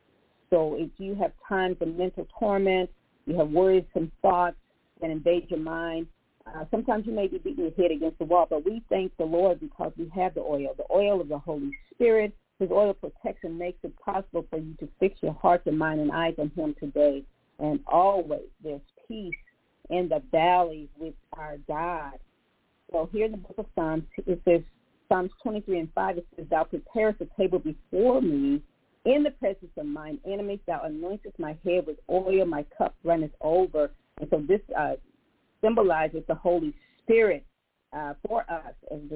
[SPEAKER 2] So if you have times of mental torment, you have worrisome thoughts that invade your mind, sometimes you may be beating your head against the wall, but we thank the Lord because we have the oil of the Holy Spirit. His oil protects and makes it possible for you to fix your heart and mind and eyes on him today. And always there's peace in the valley with our God. So here in the book of Psalms, it says, Psalms 23:5, it says, thou preparest a table before me in the presence of mine enemies. Thou anointest my head with oil, my cup runneth over. And so this symbolizes the Holy Spirit for us,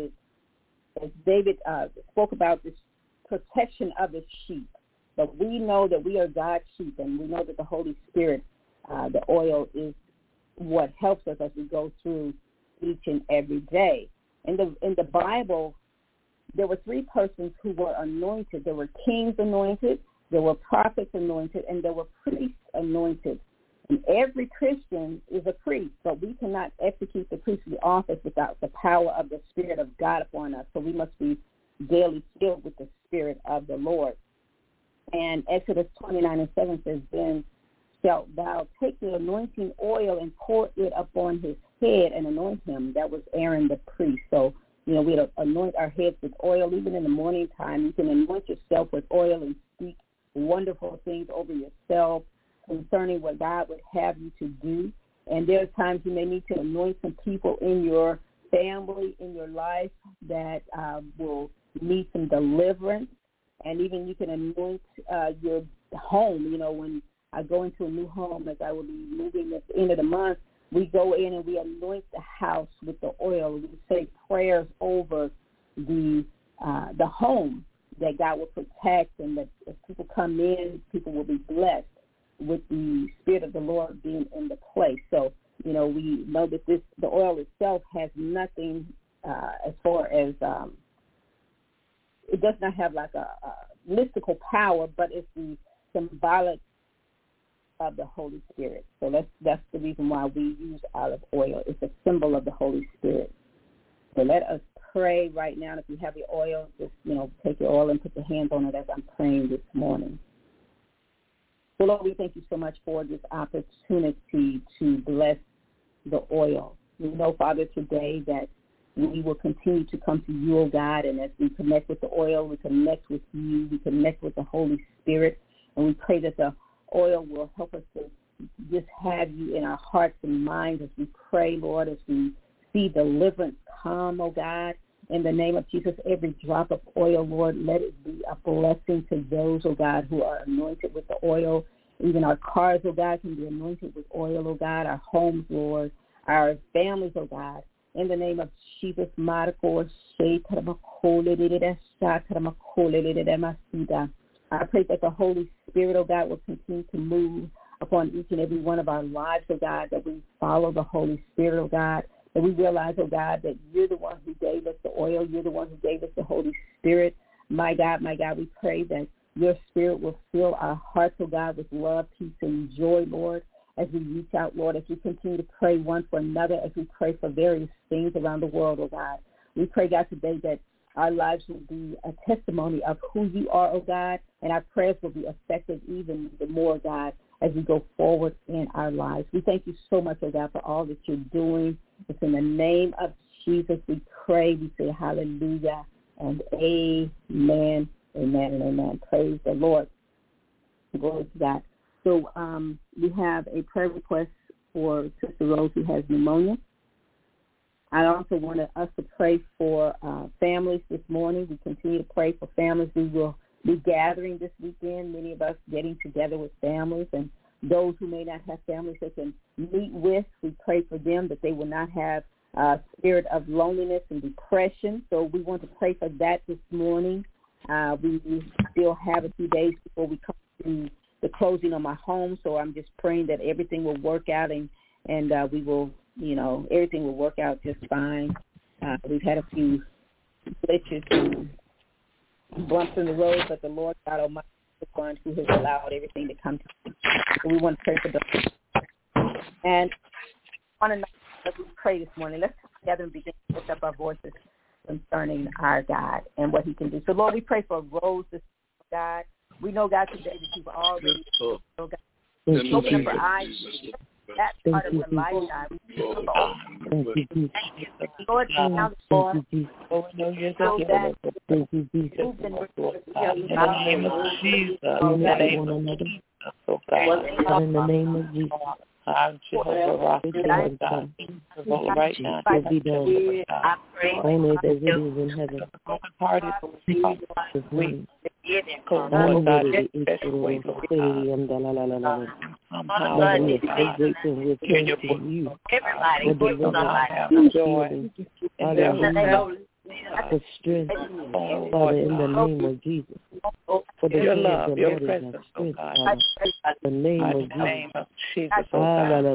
[SPEAKER 2] as David spoke about this protection of the sheep. But we know that we are God's sheep, and we know that the Holy Spirit, the oil, is what helps us as we go through each and every day. In the Bible, there were three persons who were anointed. There were kings anointed, there were prophets anointed, and there were priests anointed. And every Christian is a priest, but we cannot execute the priestly office without the power of the Spirit of God upon us. So we must be daily filled with the Spirit of the Lord. And Exodus 29:7 says, then shalt thou take the anointing oil and pour it upon his head and anoint him. That was Aaron the priest. So, we anoint our heads with oil. Even in the morning time, you can anoint yourself with oil and speak wonderful things over yourself concerning what God would have you to do. And there are times you may need to anoint some people in your family, in your life, that will need some deliverance. And even you can anoint your home. When I go into a new home, as I will be moving at the end of the month, we go in and we anoint the house with the oil. We say prayers over the home that God will protect, and that as people come in, people will be blessed with the Spirit of the Lord being in the place. So, we know that the oil itself has nothing as far as it does not have like a mystical power, but it's the symbolic of the Holy Spirit. So that's the reason why we use olive oil. It's a symbol of the Holy Spirit. So let us pray right now. If you have your oil, just take your oil and put your hands on it as I'm praying this morning. So Lord, we thank you so much for this opportunity to bless the oil. We know, Father, today that we will continue to come to you, oh God, and as we connect with the oil, we connect with you, we connect with the Holy Spirit, and we pray that the oil will help us to just have you in our hearts and minds as we pray, Lord, as we see deliverance come, oh God. In the name of Jesus, every drop of oil, Lord, let it be a blessing to those, oh God, who are anointed with the oil. Even our cars, oh God, can be anointed with oil, oh God. Our homes, Lord, our families, oh God. In the name of Jesus, I pray that the Holy Spirit, oh God, will continue to move upon each and every one of our lives, oh God, that we follow the Holy Spirit, oh God, that we realize, oh God, that you're the one who gave us the oil, you're the one who gave us the Holy Spirit. My God, we pray that your Spirit will fill our hearts, oh God, with love, peace, and joy, Lord, as we reach out, Lord, as we continue to pray one for another, as we pray for various things around the world, oh God. We pray, God, today that our lives will be a testimony of who you are, oh God, and our prayers will be effective even the more, God, as we go forward in our lives. We thank you so much, oh God, for all that you're doing. It's in the name of Jesus we pray. We say hallelujah and amen, amen, and amen. Praise the Lord. Glory to God. So we have a prayer request for Sister Rose who has pneumonia. I also wanted us to pray for families this morning. We continue to pray for families. We will be gathering this weekend, many of us getting together with families, and those who may not have families they can meet with. We pray for them that they will not have a spirit of loneliness and depression. So we want to pray for that this morning. We still have a few days before we come to the closing of my home, so I'm just praying that everything will work out and we will, everything will work out just fine. We've had a few glitches and bumps in the road, but the Lord God Almighty is the one who has allowed everything to come to me. So we want to pray for those. And on another, as we pray this morning, let's come together and begin to lift up our voices concerning our God and what he can do. So, Lord, we pray for Rose this morning, God. We know, God, today that you've already, oh, God,
[SPEAKER 7] In the
[SPEAKER 2] opened up
[SPEAKER 7] name
[SPEAKER 2] our
[SPEAKER 7] of
[SPEAKER 2] eyes.
[SPEAKER 7] Jesus.
[SPEAKER 2] That part of her life, God.
[SPEAKER 7] Oh,
[SPEAKER 4] Thank you, Jesus.
[SPEAKER 2] Lord, now,
[SPEAKER 4] Thank you, Jesus.
[SPEAKER 3] Oh, no, you're
[SPEAKER 2] so that
[SPEAKER 4] Thank you, Jesus.
[SPEAKER 3] in the name of Jesus. In the name of Jesus. Oh, God.
[SPEAKER 4] In the name of Jesus.
[SPEAKER 3] I'm Jehovah Rapha, God. Right now,
[SPEAKER 4] Will be done on earth as it is in heaven.
[SPEAKER 3] Hearted,
[SPEAKER 4] This morning.
[SPEAKER 3] Lord God, special way, Lord God.
[SPEAKER 4] Lord,
[SPEAKER 3] Somehow,
[SPEAKER 4] we are so grateful and we're thanking you for deliverance,
[SPEAKER 3] joy,
[SPEAKER 4] hallelujah, for strength, Father, in the name of Jesus. For the
[SPEAKER 3] your
[SPEAKER 4] hand
[SPEAKER 3] love,
[SPEAKER 4] of the
[SPEAKER 3] your
[SPEAKER 4] Lord is our
[SPEAKER 3] presence, oh
[SPEAKER 4] strength,
[SPEAKER 3] God.
[SPEAKER 4] Father. In the name
[SPEAKER 3] In
[SPEAKER 4] of
[SPEAKER 3] the
[SPEAKER 4] Jesus.
[SPEAKER 3] name of Jesus, oh God.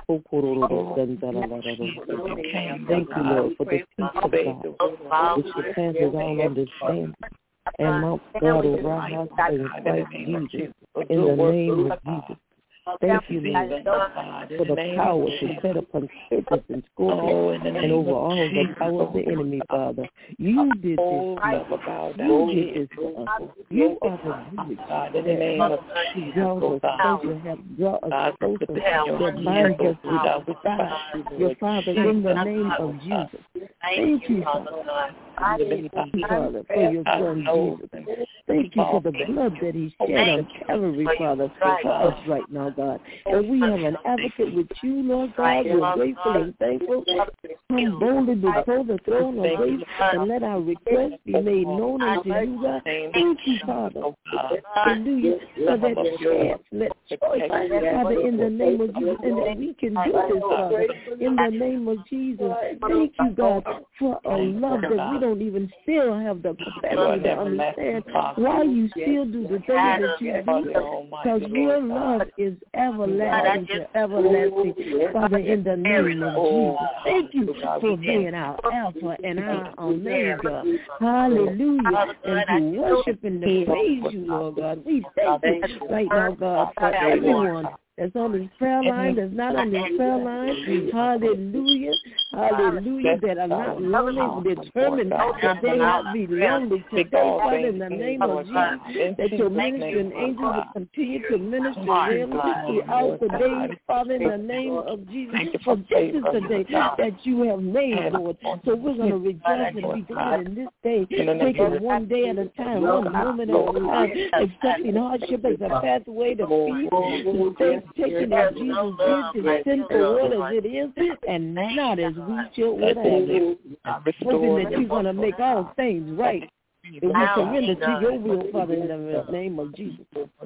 [SPEAKER 4] Thank you, Lord, for the peace of God, which surpasses all understanding. And Mount God over our house in Christ Jesus. In the name of Jesus. Thank you, Lord, for the power to set upon serpents and scorpions and over all the power of the enemy, Father. You did this, Jesus. You did this for us. You are the good God.
[SPEAKER 3] In the name of Jesus,
[SPEAKER 4] Draw us closer, have draw us closer, that binds us with God, your Father, in the name of Jesus. Thank you, Father. Thank you, Father, for your Son, Jesus. Thank you for the blood that he shed on Calvary, Father, for us right now, God. And we have an advocate with you, Lord God. We're grateful and thankful. Come boldly before the throne of grace and let our requests be made known unto you, God. Thank you, Father. Hallelujah. For that chance, that choice, Father, in the name of Jesus, and that we can do this, Father, in the name of Jesus. Thank you, God, for a love that we don't even still have the capacity to understand why you still do the things that you do, because your love is everlasting to everlasting, Father, in the name of Jesus. Thank you for being our Alpha and our Omega. Hallelujah. And to worship and to praise you, Lord God. We thank you right now, God, for everyone that's on this prayer line, that's not on this prayer line. Hallelujah. Hallelujah. That are not lonely, determined that they not be lonely today, Father, in the name of Jesus. That your ministering angels will continue to minister them throughout the day, Father, in the name of Jesus. For this is the day that you have made, Lord. So we're going to rejoice and be glad in this day. Take it one day at a time, one moment at a time, accepting hardship as a pathway to peace, to stay taking what Jesus did to sinful world as it is, and not as we should would have it. Hoping that you're going to make all things right. And we surrender to your will, Father, in the name of Jesus.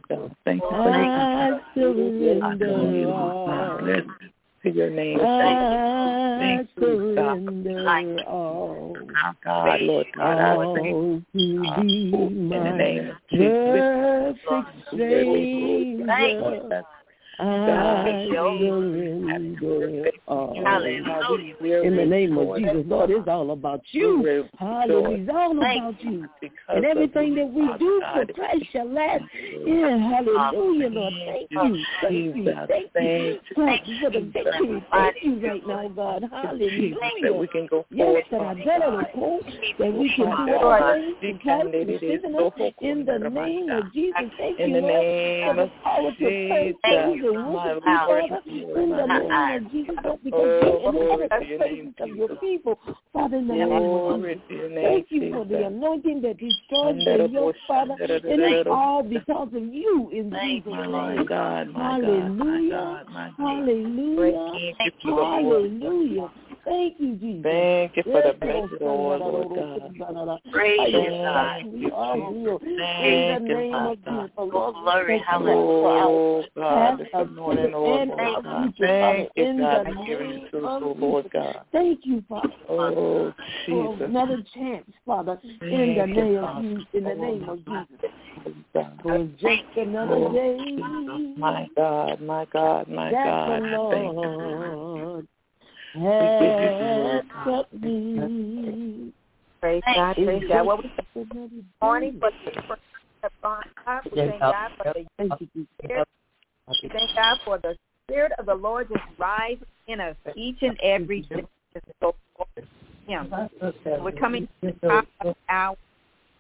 [SPEAKER 4] I surrender all.
[SPEAKER 3] To your name.
[SPEAKER 4] I surrender all.
[SPEAKER 3] God, Lord God,
[SPEAKER 4] all to be my perfect stranger. I surrender all. In the name of Jesus, Lord, it's all about you. Hallelujah. It's all about you. And everything that we do for Christ shall last. Yeah, hallelujah, Lord. Thank you. Thank you. Thank you. God, for the victory. Thank you right now, God. Hallelujah.
[SPEAKER 3] That we can go
[SPEAKER 4] forward. Yes, that I better report that we can do all things in Christ who strengthens us. In the name of Jesus, thank you, Lord, for the power to pray things and worship you, Father, in the name of Jesus, because you're in the presence of your people, Father, in the name of Jesus. Thank you for the anointing that destroys the yoke, Father, and it's all because of you in Jesus' name. Hallelujah. Hallelujah. Hallelujah. Thank you, Jesus.
[SPEAKER 3] Thank you for the blessed oil, Lord God.
[SPEAKER 4] Praise God. We are healed in the name of Jesus. Glory, hallelujah.
[SPEAKER 3] God, this morning, Lord God. Thank you, God, for giving the truth, Lord God.
[SPEAKER 4] Thank you, Father.
[SPEAKER 3] Oh, Jesus.
[SPEAKER 4] For another chance, Father, in the name of Jesus. In the name of Jesus. For just another day.
[SPEAKER 3] My God, my God, my God.
[SPEAKER 4] The Lord has kept me.
[SPEAKER 2] Praise God, praise God. What we say this morning for the first we thank God for the Spirit. We thank God for the Spirit of the Lord just rise in us each and every day. We're coming to the top of the hour.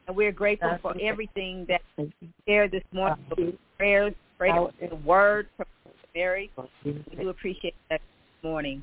[SPEAKER 2] And we're grateful for everything that we shared this morning, for prayers, the word from Mary. We do appreciate that this morning.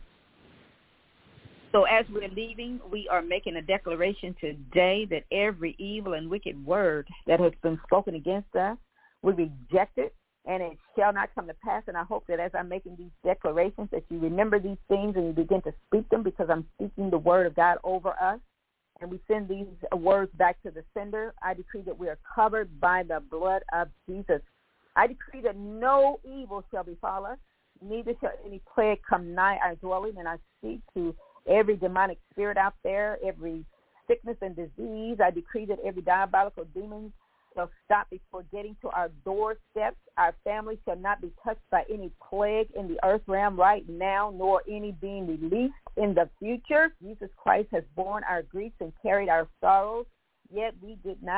[SPEAKER 2] So as we're leaving, we are making a declaration today that every evil and wicked word that has been spoken against us, we reject it, and it shall not come to pass. And I hope that as I'm making these declarations that you remember these things and you begin to speak them, because I'm speaking the word of God over us. And we send these words back to the sender. I decree that we are covered by the blood of Jesus. I decree that no evil shall befall us, neither shall any plague come nigh our dwelling. And I speak to every demonic spirit out there, every sickness and disease. I decree that every diabolical demon shall stop before getting to our doorsteps. Our family shall not be touched by any plague in the earth realm right now, nor any being released in the future. Jesus Christ has borne our griefs and carried our sorrows, yet we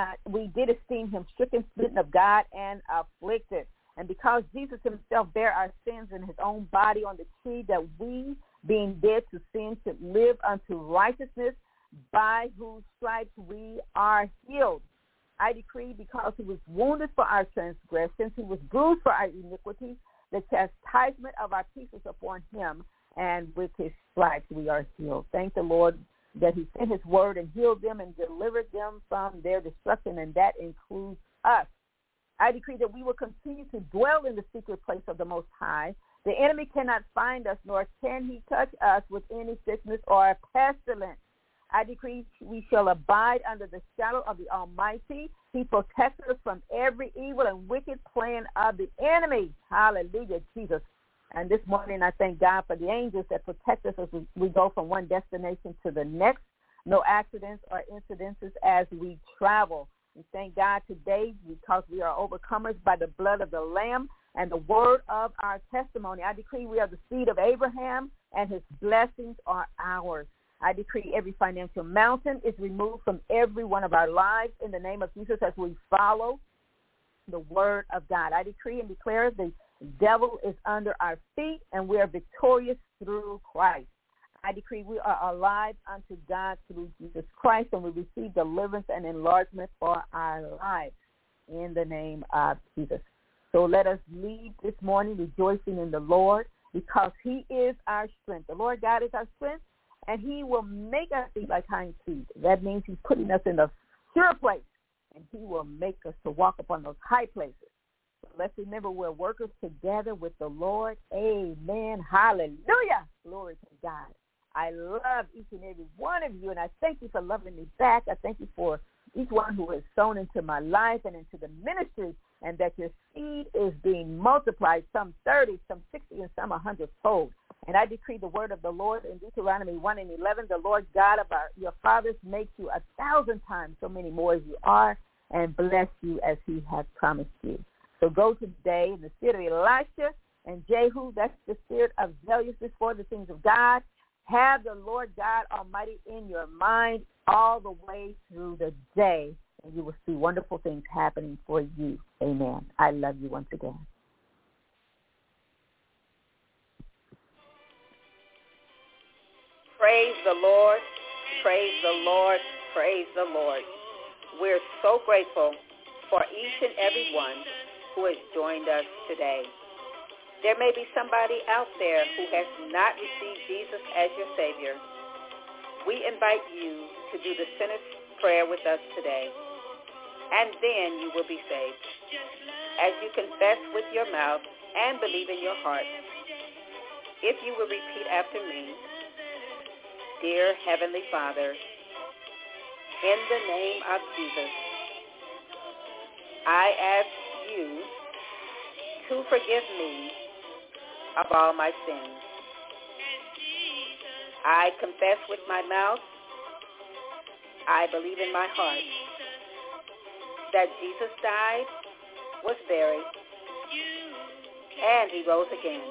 [SPEAKER 2] did esteem him stricken, smitten of God, and afflicted. And because Jesus himself bare our sins in his own body on the tree, that we, being dead to sin, should live unto righteousness, by whose stripes we are healed. I decree, because he was wounded for our transgressions, he was bruised for our iniquities, the chastisement of our peace is upon him, and with his stripes we are healed. Thank the Lord that he sent his word and healed them and delivered them from their destruction, and that includes us. I decree that we will continue to dwell in the secret place of the Most High. The enemy cannot find us, nor can he touch us with any sickness or pestilence. I decree we shall abide under the shadow of the Almighty. He protects us from every evil and wicked plan of the enemy. Hallelujah, Jesus. And this morning I thank God for the angels that protect us as we go from one destination to the next. No accidents or incidences as we travel. We thank God today because we are overcomers by the blood of the Lamb and the word of our testimony. I decree we are the seed of Abraham, and his blessings are ours. I decree every financial mountain is removed from every one of our lives in the name of Jesus as we follow the word of God. I decree and declare the devil is under our feet, and we are victorious through Christ. I decree we are alive unto God through Jesus Christ, and we receive deliverance and enlargement for our lives in the name of Jesus. So let us leave this morning rejoicing in the Lord, because he is our strength. The Lord God is our strength, and he will make us be like hinds feet. That means he's putting us in a sure place, and he will make us to walk upon those high places. So let's remember we're workers together with the Lord. Amen. Hallelujah. Glory to God. I love each and every one of you, and I thank you for loving me back. I thank you for each one who has sown into my life and into the ministry, and that your seed is being multiplied, some 30, some 60, and some 100-fold. And I decree the word of the Lord in Deuteronomy 1:11, the Lord God of your fathers makes you 1,000 times so many more as you are, and bless you as he has promised you. So go today in the spirit of Elisha and Jehu, that's the spirit of zealousness for the things of God. Have the Lord God Almighty in your mind all the way through the day, and you will see wonderful things happening for you. Amen. I love you once again.
[SPEAKER 8] Praise the Lord. Praise the Lord. Praise the Lord. We're so grateful for each and every one who has joined us today. There may be somebody out there who has not received Jesus as your Savior. We invite you to do the sinner's prayer with us today, and then you will be saved. As you confess with your mouth and believe in your heart, if you will repeat after me, Dear Heavenly Father, in the name of Jesus, I ask you to forgive me of all my sins. I confess with my mouth, I believe in my heart that Jesus died, was buried, and he rose again.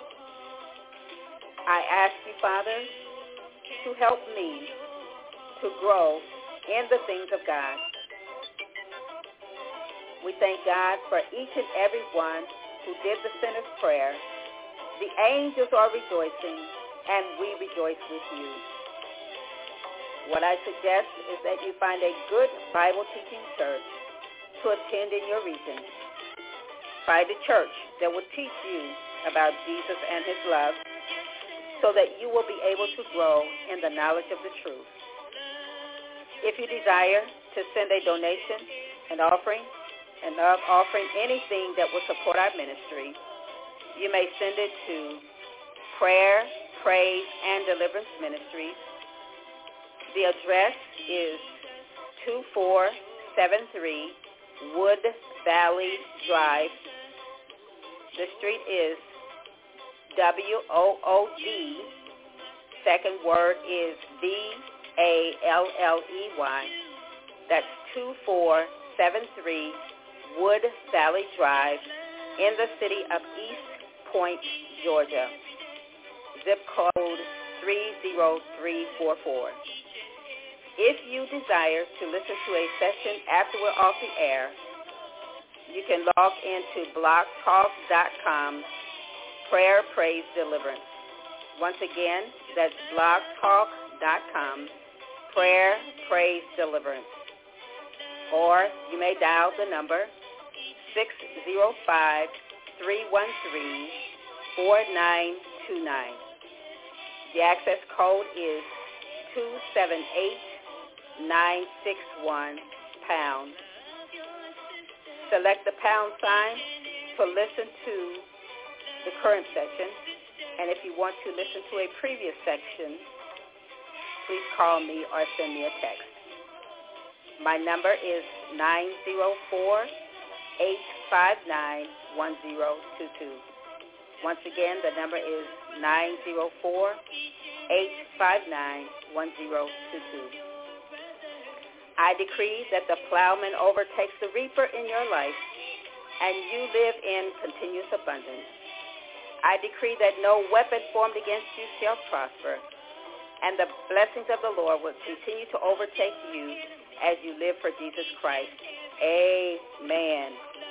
[SPEAKER 8] I ask you, Father, to help me to grow in the things of God. We thank God for each and every one who did the sinner's prayer. The angels are rejoicing, and we rejoice with you. What I suggest is that you find a good Bible teaching church to attend in your region. Find a church that will teach you about Jesus and his love so that you will be able to grow in the knowledge of the truth. If you desire to send a donation, an offering anything that will support our ministry, you may send it to Prayer, Praise, and Deliverance Ministries. The address is 2473 Wood Valley Drive. The street is W-O-O-D. Second word is V-A-L-L-E-Y. That's 2473 Wood Valley Drive in the city of East Point, Georgia. Zip code 30344. If you desire to listen to a session after we're off the air, you can log into blogtalk.com, Prayer, Praise, Deliverance. Once again, that's blogtalk.com, Prayer, Praise, Deliverance. Or you may dial the number 605-313-4929. The access code is 278961#. Select the pound sign to listen to the current section. And if you want to listen to a previous section, please call me or send me a text. My number is 904-859-1022. Once again, the number is 904-859-1022. I decree that the plowman overtakes the reaper in your life, and you live in continuous abundance. I decree that no weapon formed against you shall prosper, and the blessings of the Lord will continue to overtake you as you live for Jesus Christ. Amen.